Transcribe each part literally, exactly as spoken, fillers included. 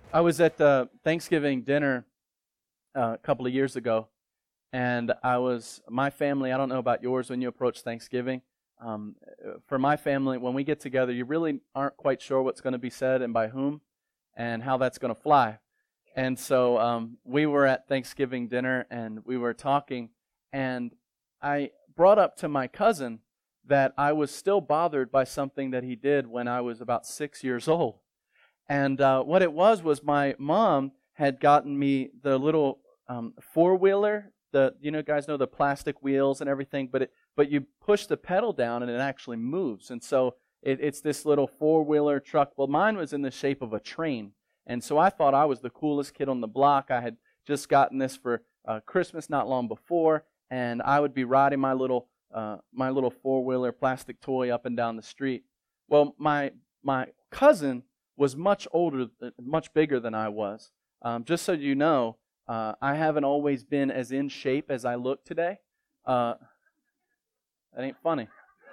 I was at the Thanksgiving dinner uh, a couple of years ago, and I was, my family, I don't know about yours when you approach Thanksgiving. Um, for my family, when we get together, you really aren't quite sure what's going to be said and by whom and how that's going to fly. And so um, we were at Thanksgiving dinner, and we were talking, and I brought up to my cousin that I was still bothered by something that he did when I was about six years old. And uh, what it was was my mom had gotten me the little um, four-wheeler. The you know guys know the plastic wheels and everything, but it but you push the pedal down and it actually moves. And so it, it's this little four-wheeler truck. Well, mine was in the shape of a train, and so I thought I was the coolest kid on the block. I had just gotten this for uh, Christmas not long before, and I would be riding my little uh, my little four-wheeler plastic toy up and down the street. Well, my my cousin was much older, much bigger than I was. Um, just so you know, uh, I haven't always been as in shape as I look today. Uh, that ain't funny.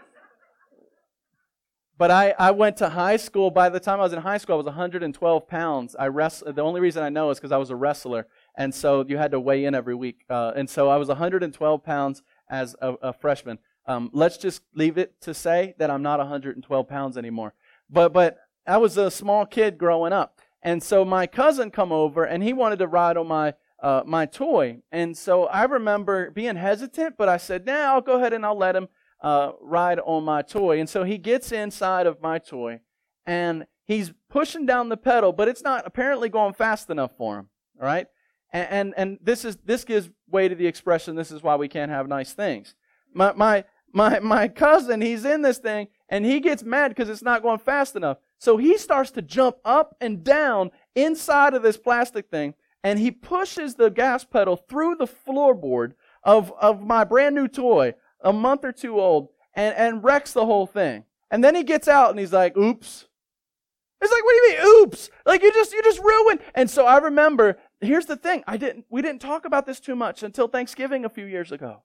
But I, I went to high school. By the time I was in high school, I was one hundred twelve pounds. I rest, the only reason I know is because I was a wrestler, and so you had to weigh in every week. Uh, and so I was one hundred twelve pounds as a, a freshman. Um, let's just leave it to say that I'm not one hundred twelve pounds anymore. But but I was a small kid growing up, and so my cousin come over, and he wanted to ride on my uh, my toy. And so I remember being hesitant, but I said, "Nah, I'll go ahead and I'll let him uh, ride on my toy." And so he gets inside of my toy, and he's pushing down the pedal, but it's not apparently going fast enough for him. All right, and and, and this is this gives way to the expression, "This is why we can't have nice things." My my my my cousin, he's in this thing, and he gets mad because it's not going fast enough. So he starts to jump up and down inside of this plastic thing, and he pushes the gas pedal through the floorboard of, of my brand new toy, a month or two old, and, and wrecks the whole thing. And then he gets out and he's like, "Oops." It's like, "What do you mean, oops? Like you just you just ruined." And so I remember, here's the thing, I didn't we didn't talk about this too much until Thanksgiving a few years ago.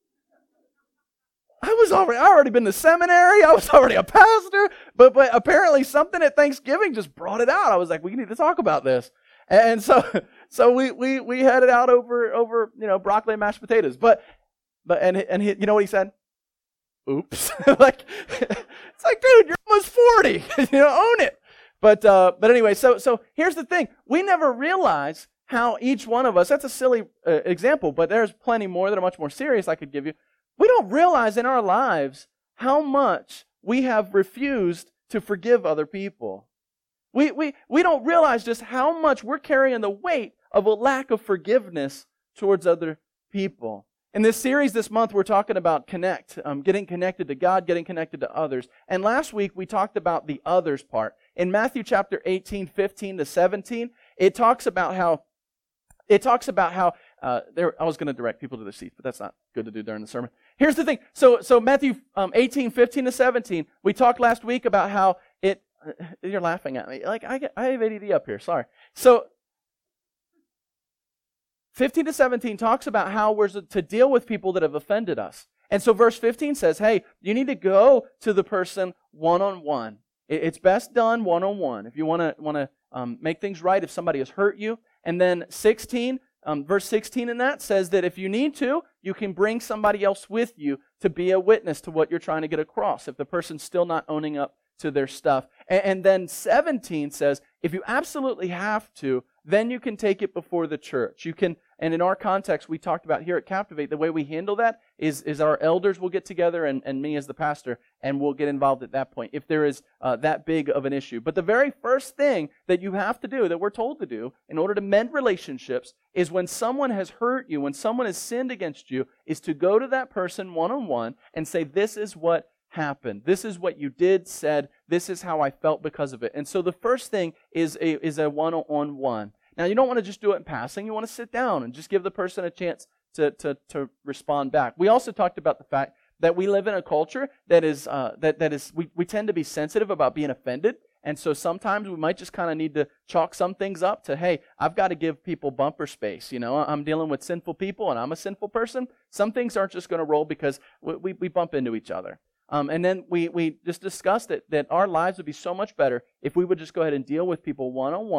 I was already, I already been to seminary. I was already a pastor, but but apparently something at Thanksgiving just brought it out. I was like, we need to talk about this, and so so we we we headed out over over you know broccoli and mashed potatoes. But but and and he, you know what he said? "Oops!" Like it's like, dude, you're almost forty. You know, own it. But uh, but anyway, so so here's the thing: we never realize how each one of us. That's a silly uh, example, but there's plenty more that are much more serious I could give you. We don't realize in our lives how much we have refused to forgive other people. We, we, we don't realize just how much we're carrying the weight of a lack of forgiveness towards other people. In this series this month, we're talking about connect, um, getting connected to God, getting connected to others. And last week, we talked about the others part. In Matthew chapter eighteen, fifteen to seventeen, it talks about how It talks about how, uh, there. I was going to direct people to their seats, but that's not good to do during the sermon. Here's the thing. So so Matthew um, eighteen, fifteen to seventeen, we talked last week about how it, uh, you're laughing at me. Like, I, get, I have A D D up here, sorry. So fifteen to seventeen talks about how we're to deal with people that have offended us. And so verse fifteen says, hey, you need to go to the person one-on-one. It's best done one-on-one. If you want to want to um, make things right, if somebody has hurt you. And then sixteen, um, verse sixteen in that says that if you need to, you can bring somebody else with you to be a witness to what you're trying to get across if the person's still not owning up to their stuff. And, and then seventeen says, if you absolutely have to, then you can take it before the church. You can, and in our context, we talked about here at Captivate, the way we handle that is, is our elders will get together and, and me as the pastor, and we'll get involved at that point if there is uh, that big of an issue. But the very first thing that you have to do, that we're told to do, in order to mend relationships, is when someone has hurt you, when someone has sinned against you, is to go to that person one-on-one and say, this is what happened. This is what you did, said. This is how I felt because of it. And so the first thing is a, is a one-on-one. Now, you don't want to just do it in passing. You want to sit down and just give the person a chance to, to, to respond back. We also talked about the fact that we live in a culture that is, uh, that, that is we, we tend to be sensitive about being offended. And so sometimes we might just kind of need to chalk some things up to, hey, I've got to give people bumper space. You know, I'm dealing with sinful people and I'm a sinful person. Some things aren't just going to roll because we, we, we bump into each other. Um, and then we, we just discussed it, that our lives would be so much better if we would just go ahead and deal with people one-on-one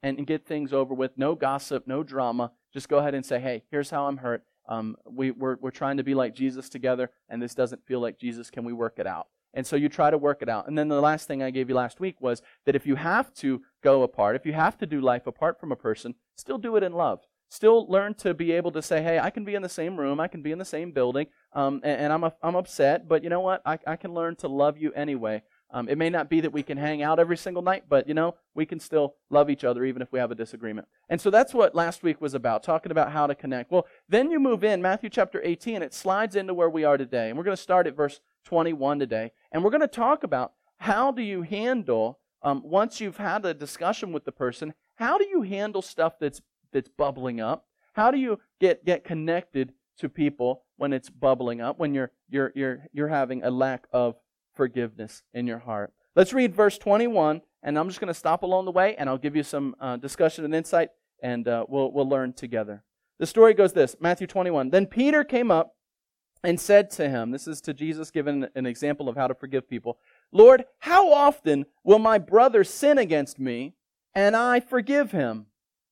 and, and get things over with. No gossip, no drama. Just go ahead and say, hey, here's how I'm hurt. Um, we, we're, we're trying to be like Jesus together, and this doesn't feel like Jesus. Can we work it out? And so you try to work it out. And then the last thing I gave you last week was that if you have to go apart, if you have to do life apart from a person, still do it in love. Still learn to be able to say, hey, I can be in the same room, I can be in the same building, um, and, and I'm a, I'm upset, but you know what? I, I can learn to love you anyway. Um, it may not be that we can hang out every single night, but you know, we can still love each other even if we have a disagreement. And so that's what last week was about, talking about how to connect. Well, then you move in, Matthew chapter eighteen, it slides into where we are today. And we're going to start at verse twenty-one today. And we're going to talk about how do you handle, um, once you've had a discussion with the person, how do you handle stuff that's that's bubbling up? How do you get, get connected to people when it's bubbling up, when you're you're you're you're having a lack of forgiveness in your heart? Let's read verse twenty-one, and I'm just going to stop along the way, and I'll give you some uh, discussion and insight, and uh, we'll we'll learn together. The story goes this, Matthew twenty-one. Then Peter came up and said to him, this is to Jesus giving an example of how to forgive people, Lord, how often will my brother sin against me, and I forgive him?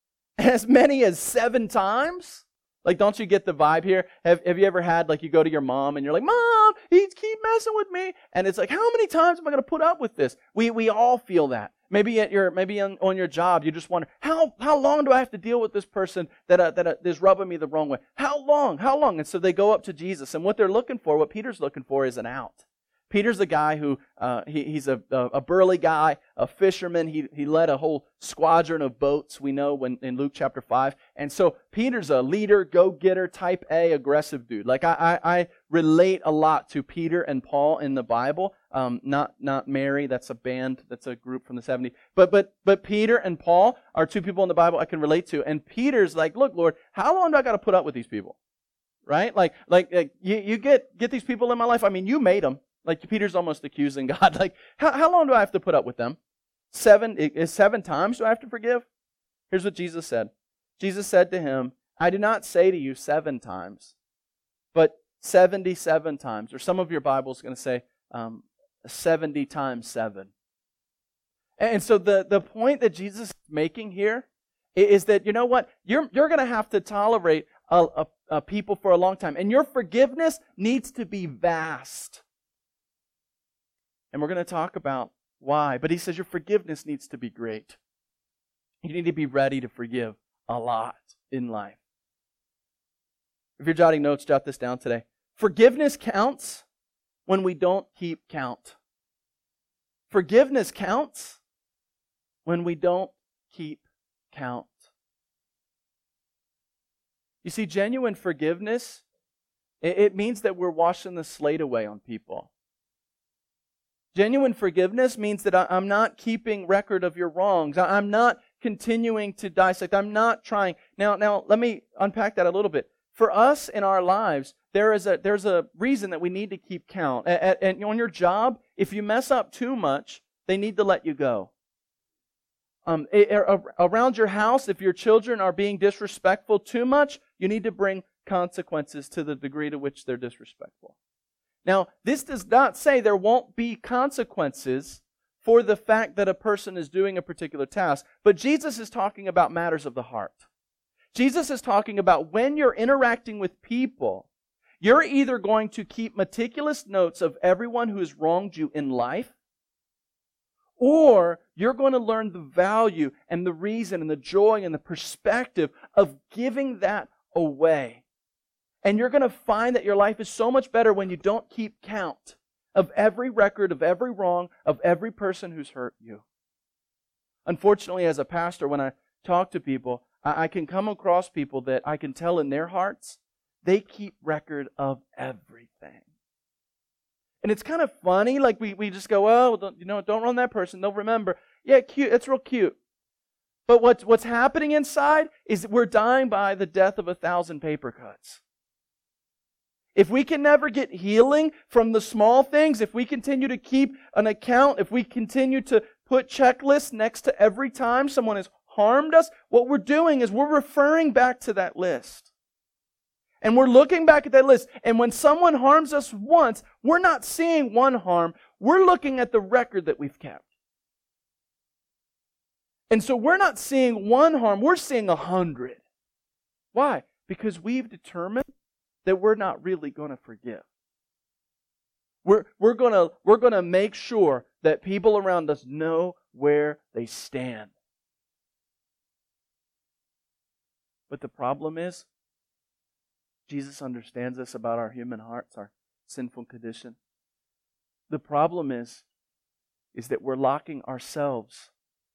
As many as seven times? Like, don't you get the vibe here? Have, have you ever had, like, you go to your mom and you're like, Mom, he's keep messing with me. And it's like, how many times am I going to put up with this? We we all feel that. Maybe at your maybe on, on your job, you just wonder, how how long do I have to deal with this person that uh, that uh, is rubbing me the wrong way? How long? How long? And so they go up to Jesus, and what they're looking for, what Peter's looking for, is an out. Peter's a guy who, uh, he, he's a, a burly guy, a fisherman. He, he led a whole squadron of boats, we know, when in Luke chapter five. And so Peter's a leader, go-getter, type A, aggressive dude. Like, I, I, I relate a lot to Peter and Paul in the Bible. Um, not not Mary, that's a band, that's a group from the seventies. But, but, but Peter and Paul are two people in the Bible I can relate to. And Peter's like, look, Lord, how long do I got to put up with these people? Right? Like, like, like you, you get, get these people in my life. I mean, you made them. Like, Peter's almost accusing God. Like, how, how long do I have to put up with them? Seven, is seven times do I have to forgive? Here's what Jesus said. Jesus said to him, I do not say to you seven times, but seventy-seven times. Or some of your Bible's going to say um, seventy times seven. And so the, the point that Jesus is making here is that, you know what? You're, you're going to have to tolerate a, a, a people for a long time. And your forgiveness needs to be vast. And we're going to talk about why. But he says your forgiveness needs to be great. You need to be ready to forgive a lot in life. If you're jotting notes, jot this down today. Forgiveness counts when we don't keep count. Forgiveness counts when we don't keep count. You see, genuine forgiveness, it means that we're washing the slate away on people. Genuine forgiveness means that I'm not keeping record of your wrongs. I'm not continuing to dissect. I'm not trying. Now, now let me unpack that a little bit. For us in our lives, there is a there's a reason that we need to keep count. And on your job, if you mess up too much, they need to let you go. Um, around your house, if your children are being disrespectful too much, you need to bring consequences to the degree to which they're disrespectful. Now, this does not say there won't be consequences for the fact that a person is doing a particular task, but Jesus is talking about matters of the heart. Jesus is talking about when you're interacting with people, you're either going to keep meticulous notes of everyone who has wronged you in life, or you're going to learn the value and the reason and the joy and the perspective of giving that away. And you're going to find that your life is so much better when you don't keep count of every record, of every wrong, of every person who's hurt you. Unfortunately, as a pastor, when I talk to people, I can come across people that I can tell in their hearts, they keep record of everything. And it's kind of funny, like we, we just go, oh, don't, you know, don't run that person, they'll remember. Yeah, cute, it's real cute. But what's, what's happening inside is we're dying by the death of a thousand paper cuts. If we can never get healing from the small things, if we continue to keep an account, if we continue to put checklists next to every time someone has harmed us, what we're doing is we're referring back to that list. And we're looking back at that list. And when someone harms us once, we're not seeing one harm. We're looking at the record that we've kept. And so we're not seeing one harm, we're seeing a hundred. Why? Because we've determined that we're not really going to forgive. We're, we're going to we're going to make sure that people around us know where they stand. But the problem is, Jesus understands this about our human hearts, our sinful condition. The problem is, is that we're locking ourselves.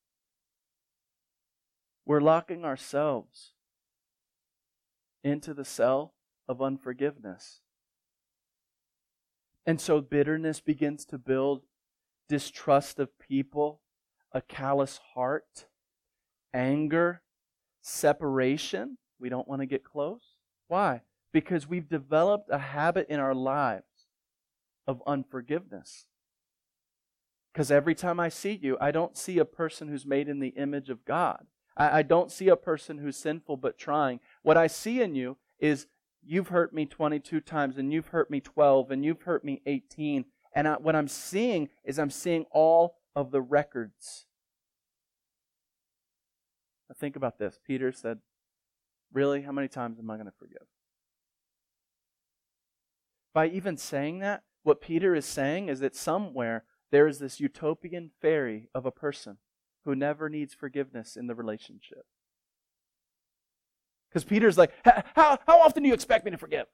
We're locking ourselves into the cell of unforgiveness. And so bitterness begins to build, distrust of people, a callous heart, anger, separation. We don't want to get close. Why? Because we've developed a habit in our lives of unforgiveness. Because every time I see you, I don't see a person who's made in the image of God. I, I don't see a person who's sinful but trying. What I see in you is you've hurt me twenty-two times, and you've hurt me twelve, and you've hurt me eighteen. And I, what I'm seeing is I'm seeing all of the records. Now think about this. Peter said, really, how many times am I going to forgive? By even saying that, what Peter is saying is that somewhere there is this utopian fairy of a person who never needs forgiveness in the relationship. Because Peter's like, how, how often do you expect me to forgive?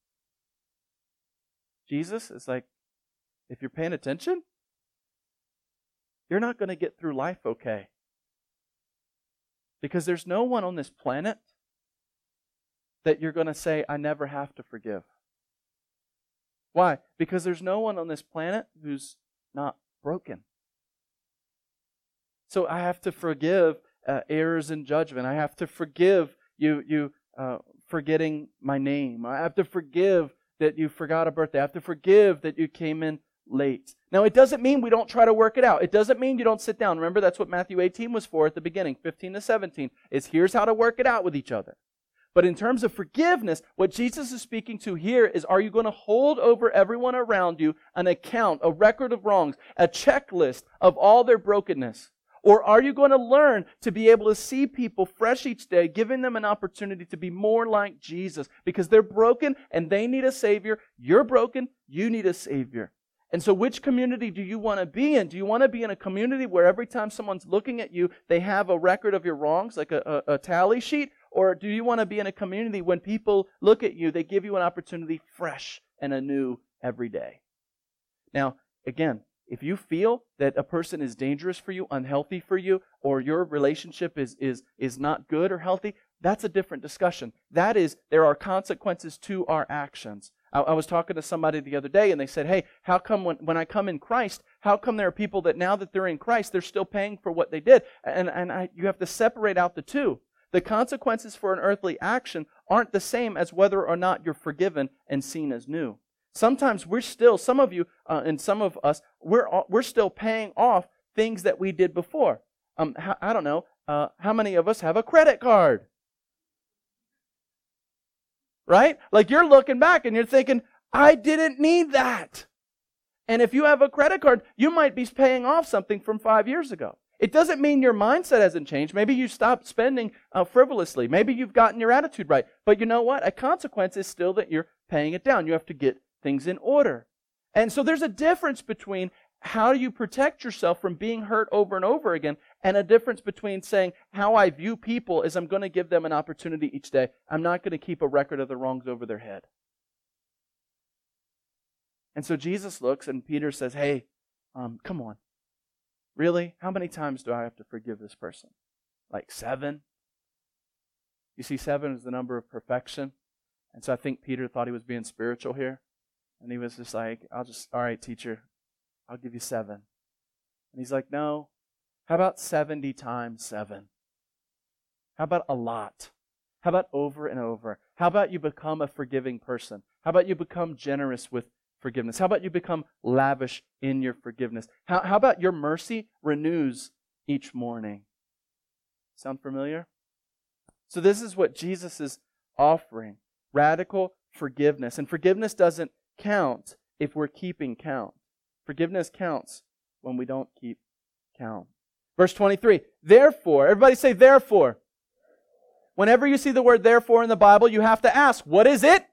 Jesus is like, if you're paying attention, you're not going to get through life okay. Because there's no one on this planet that you're going to say, I never have to forgive. Why? Because there's no one on this planet who's not broken. So I have to forgive uh, errors in judgment. I have to forgive you, you uh, forgetting my name. I have to forgive that you forgot a birthday. I have to forgive that you came in late. Now, it doesn't mean we don't try to work it out. It doesn't mean you don't sit down. Remember, that's what Matthew eighteen was for at the beginning, fifteen to seventeen, is here's how to work it out with each other. But in terms of forgiveness, what Jesus is speaking to here is, are you going to hold over everyone around you an account, a record of wrongs, a checklist of all their brokenness? Or are you going to learn to be able to see people fresh each day, giving them an opportunity to be more like Jesus? Because they're broken and they need a Savior. You're broken, you need a Savior. And so which community do you want to be in? Do you want to be in a community where every time someone's looking at you, they have a record of your wrongs, like a, a, a tally sheet? Or do you want to be in a community when people look at you, they give you an opportunity fresh and anew every day? Now, again, if you feel that a person is dangerous for you, unhealthy for you, or your relationship is, is, is not good or healthy, that's a different discussion. That is, there are consequences to our actions. I, I was talking to somebody the other day, and they said, hey, how come when, when I come in Christ, how come there are people that now that they're in Christ, they're still paying for what they did? And, and I, you have to separate out the two. The consequences for an earthly action aren't the same as whether or not you're forgiven and seen as new. Sometimes we're still, some of you uh, and some of us, we're we're still paying off things that we did before. Um, I don't know, uh, how many of us have a credit card? Right? Like you're looking back and you're thinking, I didn't need that. And if you have a credit card, you might be paying off something from five years ago. It doesn't mean your mindset hasn't changed. Maybe you stopped spending uh, frivolously. Maybe you've gotten your attitude right. But you know what? A consequence is still that you're paying it down. You have to get things in order. And so there's a difference between how do you protect yourself from being hurt over and over again, and a difference between saying how I view people is I'm going to give them an opportunity each day. I'm not going to keep a record of the wrongs over their head. And so Jesus looks and Peter says, hey, um, come on. Really? How many times do I have to forgive this person? Like seven? You see, seven is the number of perfection. And so I think Peter thought he was being spiritual here. And he was just like, I'll just, all right, teacher, I'll give you seven. And he's like, no, how about seventy times seven? How about a lot? How about over and over? How about you become a forgiving person? How about you become generous with forgiveness? How about you become lavish in your forgiveness? How, how about your mercy renews each morning? Sound familiar? So this is what Jesus is offering. Radical forgiveness. And forgiveness doesn't count if we're keeping count. Forgiveness counts when we don't keep count. Verse twenty-three, therefore, everybody say therefore. Whenever you see the word therefore in the Bible, you have to ask, what is it?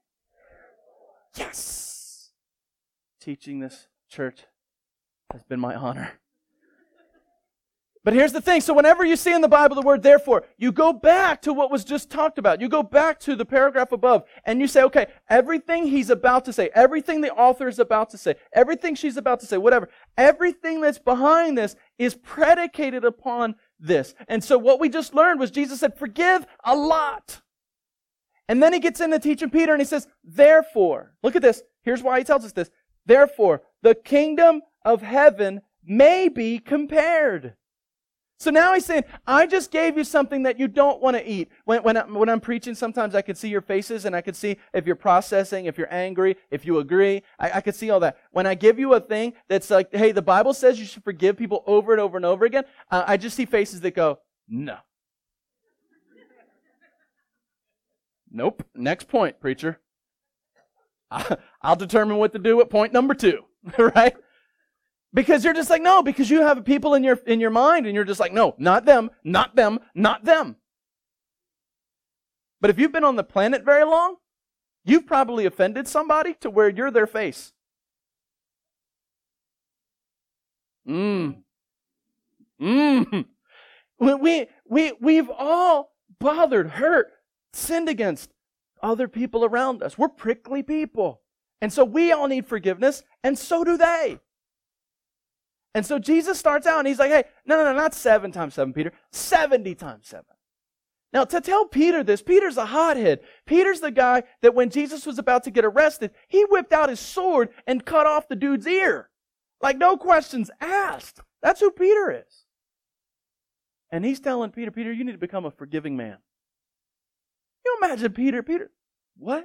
Yes. Teaching this church has been my honor. But here's the thing. So whenever you see in the Bible the word therefore, you go back to what was just talked about. You go back to the paragraph above and you say, okay, everything he's about to say, everything the author is about to say, everything she's about to say, whatever, everything that's behind this is predicated upon this. And so what we just learned was Jesus said, forgive a lot. And then he gets into teaching Peter and he says, therefore, look at this. Here's why he tells us this. Therefore, the kingdom of heaven may be compared. So now he's saying, I just gave you something that you don't want to eat. When, when, I, when I'm preaching, sometimes I can see your faces and I can see if you're processing, if you're angry, if you agree. I, I can see all that. When I give you a thing that's like, hey, the Bible says you should forgive people over and over and over again, uh, I just see faces that go, no. Nope. Next point, preacher. I'll determine what to do at point number two, right? Because you're just like, no, because you have people in your in your mind and you're just like, no, not them, not them, not them. But if you've been on the planet very long, you've probably offended somebody to where you're their face. Mmm. Mmm. We, we, we've all bothered, hurt, sinned against other people around us. We're prickly people. And so we all need forgiveness, and so do they. And so Jesus starts out and he's like, hey, no, no, no, not seven times seven, Peter. seventy times seven. Now, to tell Peter this, Peter's a hothead. Peter's the guy that when Jesus was about to get arrested, he whipped out his sword and cut off the dude's ear. Like, no questions asked. That's who Peter is. And he's telling Peter, Peter, you need to become a forgiving man. You imagine Peter, Peter, what?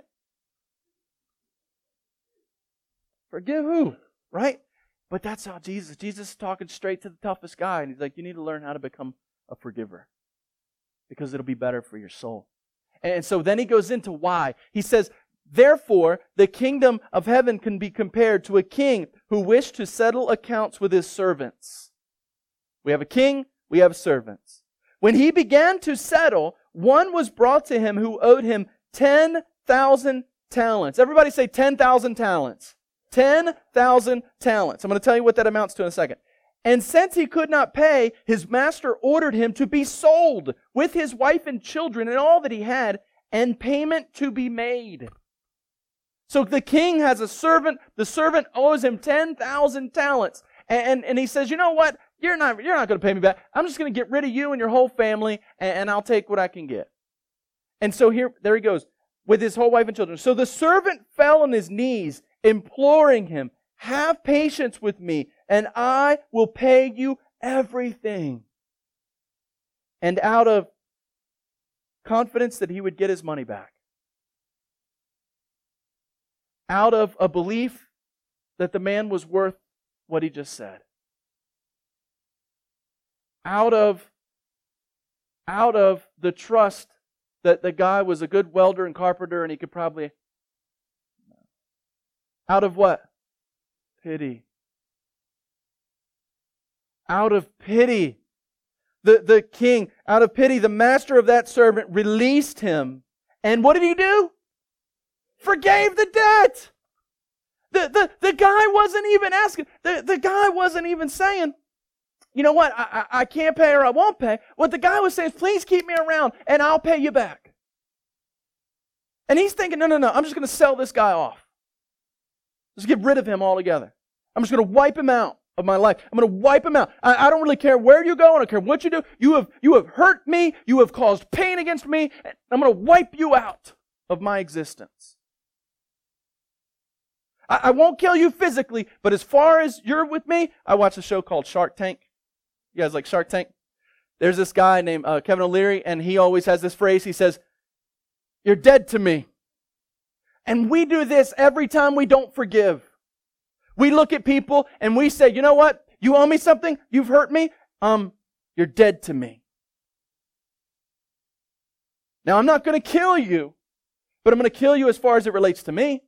Forgive who? Right? But that's how Jesus, Jesus is talking straight to the toughest guy. And he's like, you need to learn how to become a forgiver. Because it'll be better for your soul. And so then he goes into why. He says, therefore, the kingdom of heaven can be compared to a king who wished to settle accounts with his servants. We have a king, we have servants. When he began to settle, one was brought to him who owed him ten thousand talents. Everybody say ten thousand talents. ten thousand talents. I'm going to tell you what that amounts to in a second. And since he could not pay, his master ordered him to be sold with his wife and children and all that he had, and payment to be made. So the king has a servant. The servant owes him ten thousand talents. And, and, and he says, you know what? You're not, you're not going to pay me back. I'm just going to get rid of you and your whole family, and, and I'll take what I can get. And so here, there he goes, with his whole wife and children. So the servant fell on his knees, imploring him, have patience with me, and I will pay you everything. And out of confidence that he would get his money back, out of a belief that the man was worth what he just said, out of, out of the trust that the guy was a good welder and carpenter and he could probably... Out of what? Pity. Out of pity. The, the king, out of pity, the master of that servant released him. And what did he do? Forgave the debt. The, the, the guy wasn't even asking. The, the guy wasn't even saying, you know what, I, I, I can't pay or I won't pay. What the guy was saying is, please keep me around and I'll pay you back. And he's thinking, no, no, no, I'm just going to sell this guy off. Just get rid of him altogether. I'm just going to wipe him out of my life. I'm going to wipe him out. I, I don't really care where you go. I don't care what you do. You have, you have hurt me. You have caused pain against me. I'm going to wipe you out of my existence. I, I won't kill you physically, but as far as you're with me, I watch a show called Shark Tank. You guys like Shark Tank? There's this guy named uh, Kevin O'Leary, and he always has this phrase. He says, you're dead to me. And we do this every time we don't forgive. We look at people and we say, you know what? You owe me something. You've hurt me. Um, you're dead to me. Now, I'm not going to kill you, but I'm going to kill you as far as it relates to me.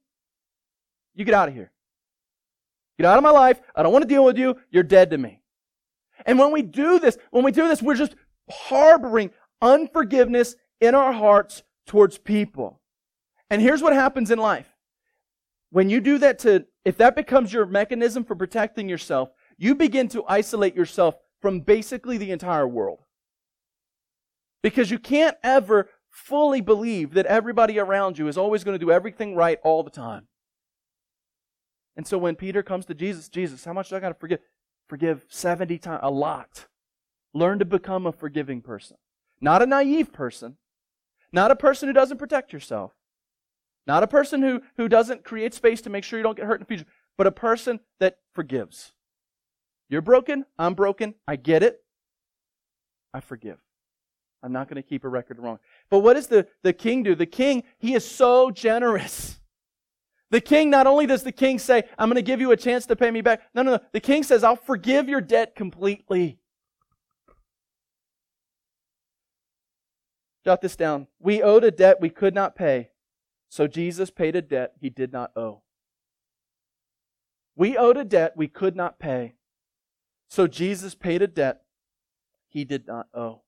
You get out of here. Get out of my life. I don't want to deal with you. You're dead to me. And when we do this, when we do this, we're just harboring unforgiveness in our hearts towards people. And here's what happens in life. When you do that to, if that becomes your mechanism for protecting yourself, you begin to isolate yourself from basically the entire world. Because you can't ever fully believe that everybody around you is always going to do everything right all the time. And so when Peter comes to Jesus, Jesus, how much do I got to forgive? Forgive seventy times, a lot. Learn to become a forgiving person. Not a naive person. Not a person who doesn't protect yourself. Not a person who, who doesn't create space to make sure you don't get hurt in the future. But a person that forgives. You're broken. I'm broken. I get it. I forgive. I'm not going to keep a record of wrong. But what does the, the king do? The king, he is so generous. The king, not only does the king say, I'm going to give you a chance to pay me back. No, no, no. The king says, I'll forgive your debt completely. Jot this down. We owed a debt we could not pay. So Jesus paid a debt He did not owe. We owed a debt we could not pay. So Jesus paid a debt He did not owe.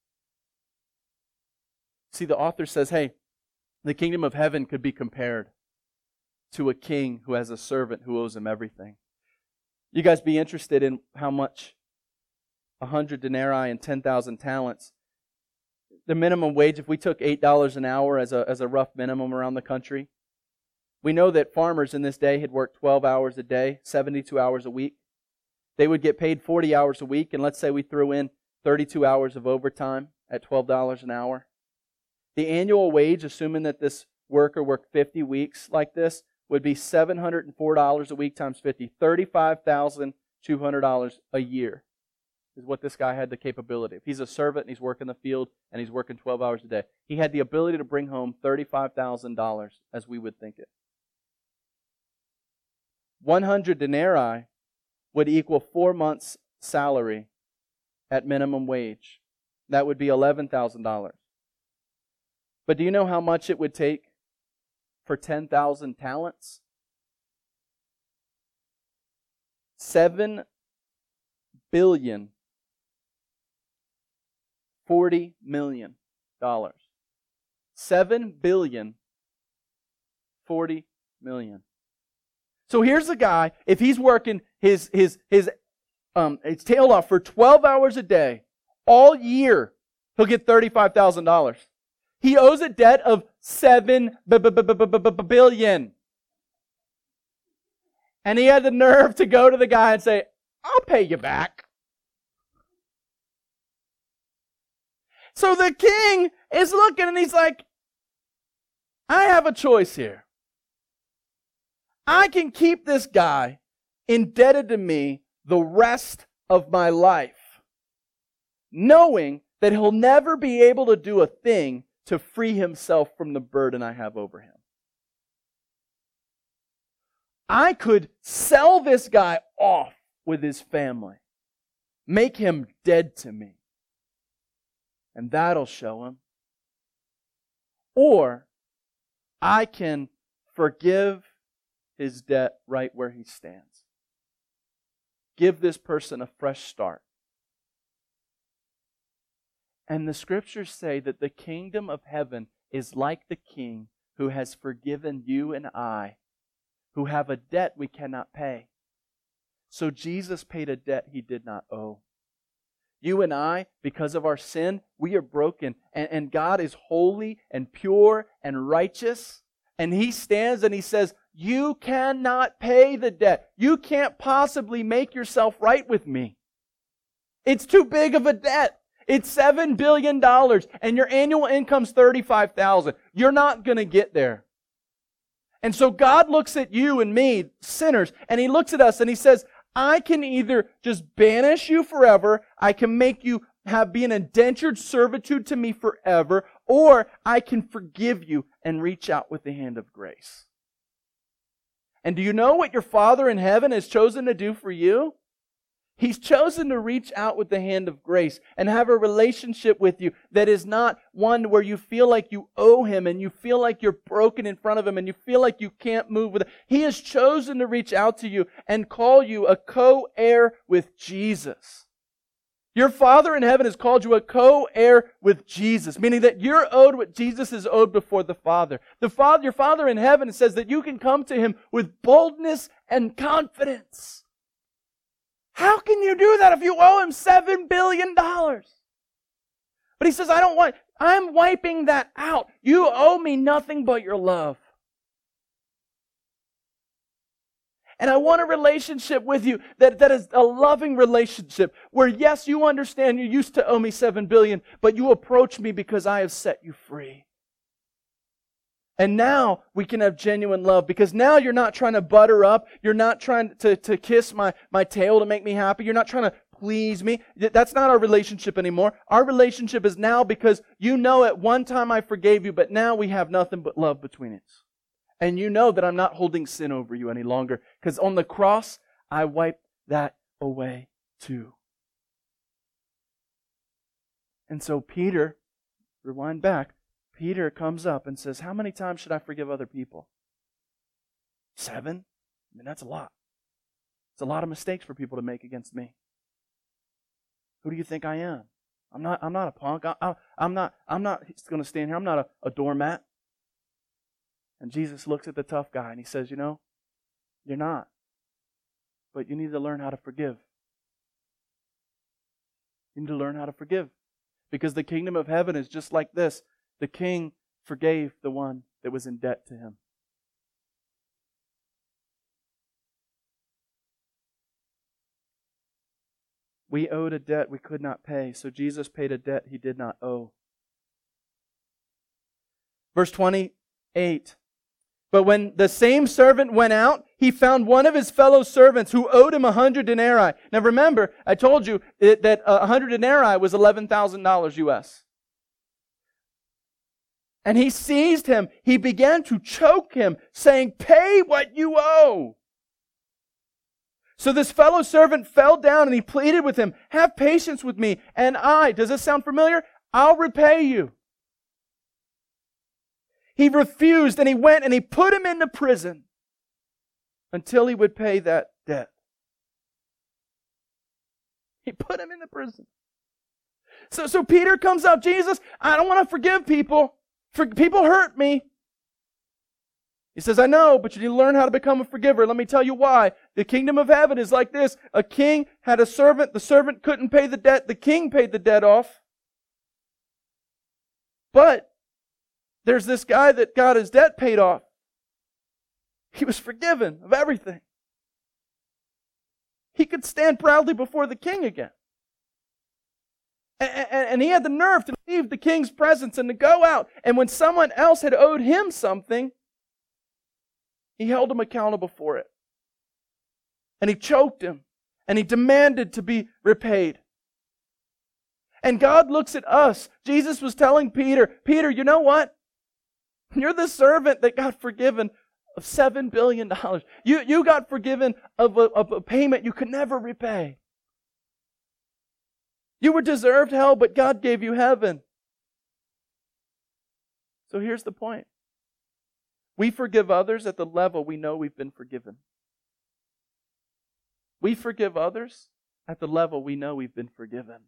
See, the author says, hey, the kingdom of heaven could be compared to a king who has a servant who owes him everything. You guys be interested in how much a hundred denarii and ten thousand talents, the minimum wage, if we took eight dollars an hour as a, as a rough minimum around the country, we know that farmers in this day had worked twelve hours a day, seventy-two hours a week. They would get paid forty hours a week, and let's say we threw in thirty-two hours of overtime at twelve dollars an hour. The annual wage, assuming that this worker worked fifty weeks like this, would be seven hundred four dollars a week times fifty, thirty-five thousand two hundred dollars a year is what this guy had the capability. If he's a servant and he's working the field and he's working twelve hours a day, he had the ability to bring home thirty-five thousand dollars as we would think it. one hundred denarii would equal four months' salary at minimum wage. That would be eleven thousand dollars. But do you know how much it would take for ten thousand talents? Seven billion forty million dollars. Seven billion forty million. So here's a guy, if he's working his his his um his tail off for twelve hours a day, all year, he'll get thirty-five thousand dollars. He owes a debt of seven billion. And he had the nerve to go to the guy and say, I'll pay you back. So the king is looking and he's like, I have a choice here. I can keep this guy indebted to me the rest of my life, knowing that he'll never be able to do a thing to free himself from the burden I have over him. I could sell this guy off with his family, make him dead to me, and that'll show him. Or I can forgive his debt right where he stands. Give this person a fresh start. And the scriptures say that the kingdom of heaven is like the king who has forgiven you and I, who have a debt we cannot pay. So Jesus paid a debt He did not owe. You and I, because of our sin, we are broken. And, and God is holy and pure and righteous. And He stands and He says, you cannot pay the debt. You can't possibly make yourself right with me. It's too big of a debt. It's seven billion dollars and your annual income's thirty-five thousand dollars. You're not going to get there. And so God looks at you and me, sinners, and He looks at us and He says, I can either just banish you forever, I can make you have be an indentured servitude to me forever, or I can forgive you and reach out with the hand of grace. And do you know what your Father in heaven has chosen to do for you? He's chosen to reach out with the hand of grace and have a relationship with you that is not one where you feel like you owe Him and you feel like you're broken in front of Him and you feel like you can't move with it. He has chosen to reach out to you and call you a co-heir with Jesus. Your Father in heaven has called you a co-heir with Jesus, meaning that you're owed what Jesus is owed before the Father. The Father, your Father in heaven says that you can come to Him with boldness and confidence. How can you do that if you owe Him seven billion dollars? But He says, I don't want, I'm wiping that out. You owe me nothing but your love. And I want a relationship with you that, that is a loving relationship where, yes, you understand you used to owe me seven billion dollars, but you approach me because I have set you free. And now we can have genuine love because now you're not trying to butter up. You're not trying to, to kiss my, my tail to make me happy. You're not trying to please me. That's not our relationship anymore. Our relationship is now because you know at one time I forgave you, but now we have nothing but love between us. And you know that I'm not holding sin over you any longer because on the cross, I wiped that away too. And so Peter, rewind back, Peter comes up and says, how many times should I forgive other people? Seven? I mean, that's a lot. It's a lot of mistakes for people to make against me. Who do you think I am? I'm not, I'm not a punk. I, I, I'm not, I'm not going to stand here. I'm not a, a doormat. And Jesus looks at the tough guy and He says, you know, you're not. But you need to learn how to forgive. You need to learn how to forgive. Because the kingdom of heaven is just like this. The king forgave the one that was in debt to him. We owed a debt we could not pay, so Jesus paid a debt He did not owe. Verse twenty-eight. But when the same servant went out, he found one of his fellow servants who owed him a hundred denarii. Now remember, I told you that a hundred denarii was eleven thousand dollars U S. And he seized him. He began to choke him, saying, pay what you owe. So this fellow servant fell down and he pleaded with him, have patience with me, and I, does this sound familiar? I'll repay you. He refused and he went and he put him into prison until he would pay that debt. He put him into prison. So, so Peter comes up, Jesus, I don't want to forgive people. For, people hurt me. He says, I know, but you need to learn how to become a forgiver. Let me tell you why. The kingdom of heaven is like this. A king had a servant. The servant couldn't pay the debt. The king paid the debt off. But there's this guy that got his debt paid off. He was forgiven of everything. He could stand proudly before the king again. And, and, and he had the nerve to leave the king's presence and to go out. And when someone else had owed him something, he held him accountable for it. And he choked him. And he demanded to be repaid. And God looks at us. Jesus was telling Peter, Peter, you know what? You're the servant that got forgiven of seven billion dollars. You, you got forgiven of a, of a payment you could never repay. You were deserved hell, but God gave you heaven. So here's the point. We forgive others at the level we know we've been forgiven. We forgive others at the level we know we've been forgiven.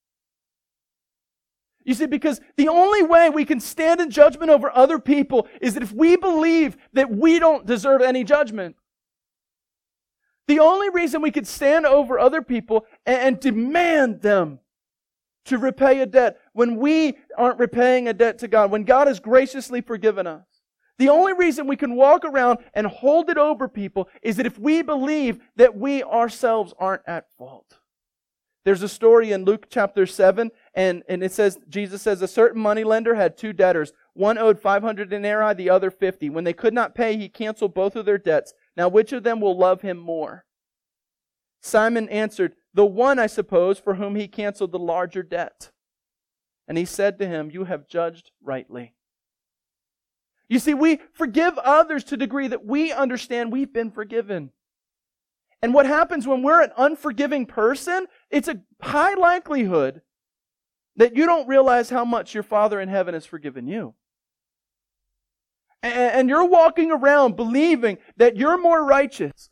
You see, because the only way we can stand in judgment over other people is that if we believe that we don't deserve any judgment. The only reason we could stand over other people and, and demand them to repay a debt when we aren't repaying a debt to God, when God has graciously forgiven us. The only reason we can walk around and hold it over people is that if we believe that we ourselves aren't at fault. There's a story in Luke chapter seven, and, and it says, Jesus says, a certain moneylender had two debtors. One owed five hundred denarii, the other fifty. When they could not pay, he canceled both of their debts. Now which of them will love him more? Simon answered, the one, I suppose, for whom he canceled the larger debt. And he said to him, you have judged rightly. You see, we forgive others to the degree that we understand we've been forgiven. And what happens when we're an unforgiving person, it's a high likelihood that you don't realize how much your Father in heaven has forgiven you. And you're walking around believing that you're more righteous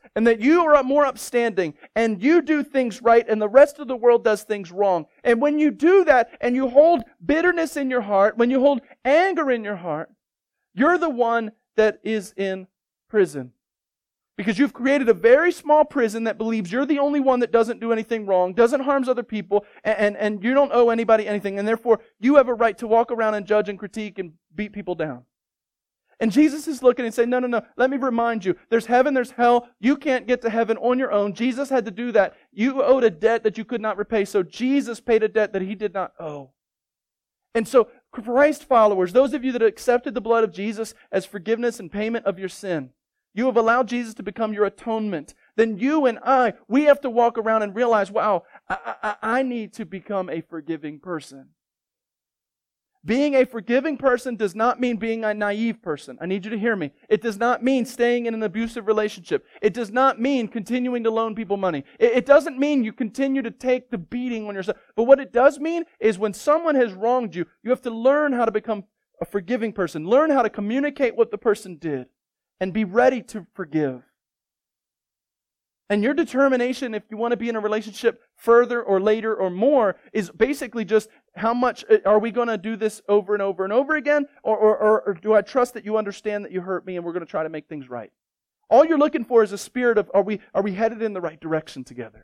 and that you are more upstanding and you do things right and the rest of the world does things wrong. And when you do that and you hold bitterness in your heart, when you hold anger in your heart, you're the one that is in prison. Because you've created a very small prison that believes you're the only one that doesn't do anything wrong, doesn't harm other people, and, and, and you don't owe anybody anything, and therefore you have a right to walk around and judge and critique and beat people down. And Jesus is looking and saying, no, no, no, let me remind you, there's heaven, there's hell, you can't get to heaven on your own. Jesus had to do that. You owed a debt that you could not repay, so Jesus paid a debt that He did not owe. And so, Christ followers, those of you that accepted the blood of Jesus as forgiveness and payment of your sin, you have allowed Jesus to become your atonement. Then you and I, we have to walk around and realize, wow, I, I, I need to become a forgiving person. Being a forgiving person does not mean being a naive person. I need you to hear me. It does not mean staying in an abusive relationship. It does not mean continuing to loan people money. It, it doesn't mean you continue to take the beating on yourself. But what it does mean is when someone has wronged you, you have to learn how to become a forgiving person. Learn how to communicate what the person did. And be ready to forgive. And your determination, if you want to be in a relationship further or later or more, is basically just how much are we going to do this over and over and over again? Or, or, or, or do I trust that you understand that you hurt me and we're going to try to make things right? All you're looking for is a spirit of, are we, are we headed in the right direction together?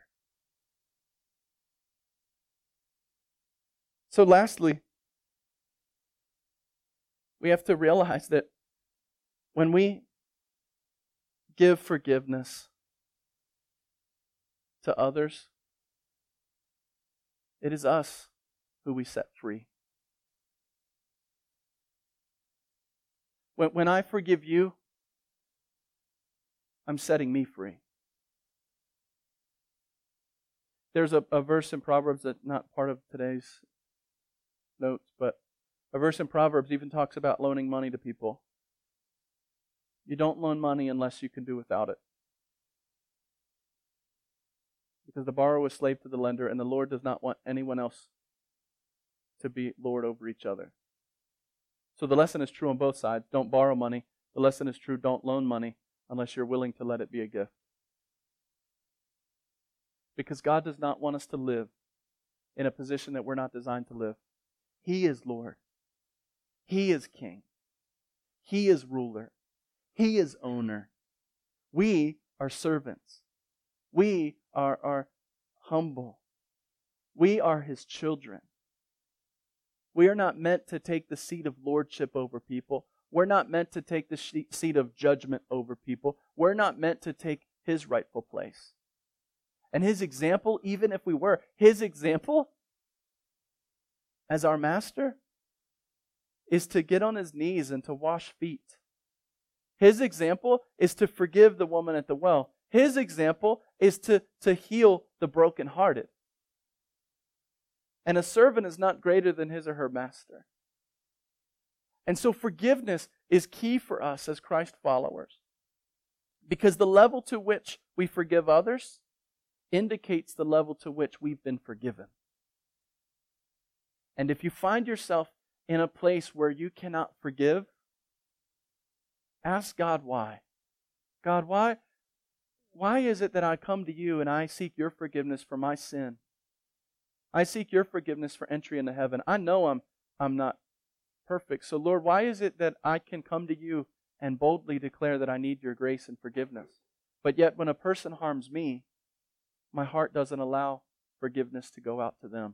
So lastly, we have to realize that when we give forgiveness to others, it is us who we set free. When, when I forgive you, I'm setting me free. There's a, a verse in Proverbs that's not part of today's notes, but a verse in Proverbs even talks about loaning money to people. You don't loan money unless you can do without it. Because the borrower is slave to the lender, and the Lord does not want anyone else to be Lord over each other. So the lesson is true on both sides. Don't borrow money. The lesson is true, don't loan money unless you're willing to let it be a gift. Because God does not want us to live in a position that we're not designed to live. He is Lord. He is King. He is ruler. He is owner. We are servants. We are, are humble. We are His children. We are not meant to take the seat of lordship over people. We're not meant to take the seat of judgment over people. We're not meant to take His rightful place. And His example, even if we were, His example as our master is to get on His knees and to wash feet. His example is to forgive the woman at the well. His example is to, to heal the brokenhearted. And a servant is not greater than his or her master. And so forgiveness is key for us as Christ followers. Because the level to which we forgive others indicates the level to which we've been forgiven. And if you find yourself in a place where you cannot forgive, ask God why. God, why, why is it that I come to you and I seek your forgiveness for my sin? I seek your forgiveness for entry into heaven. I know I'm, I'm not perfect. So Lord, why is it that I can come to you and boldly declare that I need your grace and forgiveness? But yet when a person harms me, my heart doesn't allow forgiveness to go out to them.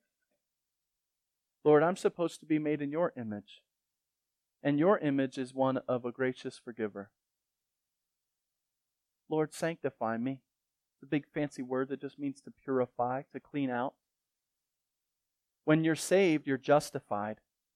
Lord, I'm supposed to be made in your image. And your image is one of a gracious forgiver. Lord, sanctify me. It's a big fancy word that just means to purify, to clean out. When you're saved, you're justified.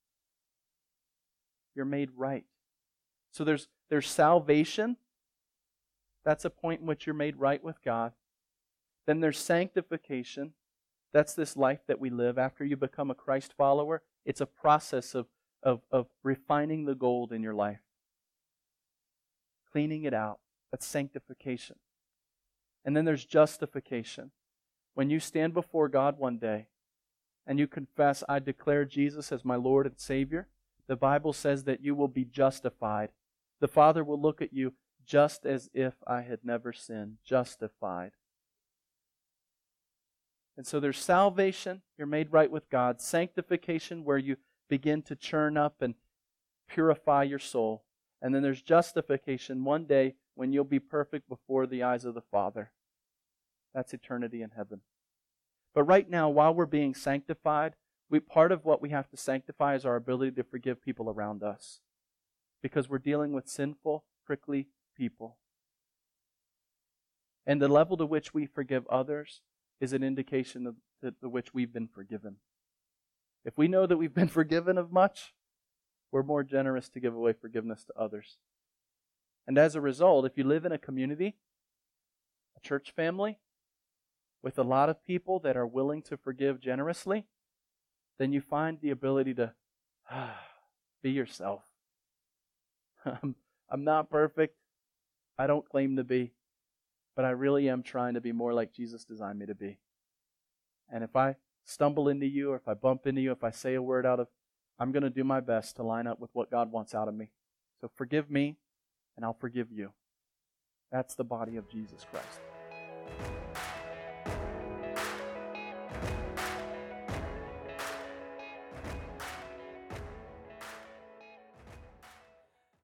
You're made right. So there's, there's salvation. That's a point in which you're made right with God. Then there's sanctification. That's this life that we live. After you become a Christ follower, it's a process of Of, of refining the gold in your life. Cleaning it out. That's sanctification. And then there's justification. When you stand before God one day and you confess, I declare Jesus as my Lord and Savior, the Bible says that you will be justified. The Father will look at you just as if I had never sinned, justified. And so there's salvation, you're made right with God, sanctification where you begin to churn up and purify your soul. And then there's justification one day when you'll be perfect before the eyes of the Father. That's eternity in heaven. But right now, while we're being sanctified, we part of what we have to sanctify is our ability to forgive people around us. Because we're dealing with sinful, prickly people. And the level to which we forgive others is an indication of the, to which we've been forgiven. If we know that we've been forgiven of much, we're more generous to give away forgiveness to others. And as a result, if you live in a community, a church family, with a lot of people that are willing to forgive generously, then you find the ability to ah, be yourself. I'm, I'm not perfect. I don't claim to be. But I really am trying to be more like Jesus designed me to be. And if I stumble into you, or if I bump into you, if I say a word out of, I'm going to do my best to line up with what God wants out of me. So forgive me, and I'll forgive you. That's the body of Jesus Christ.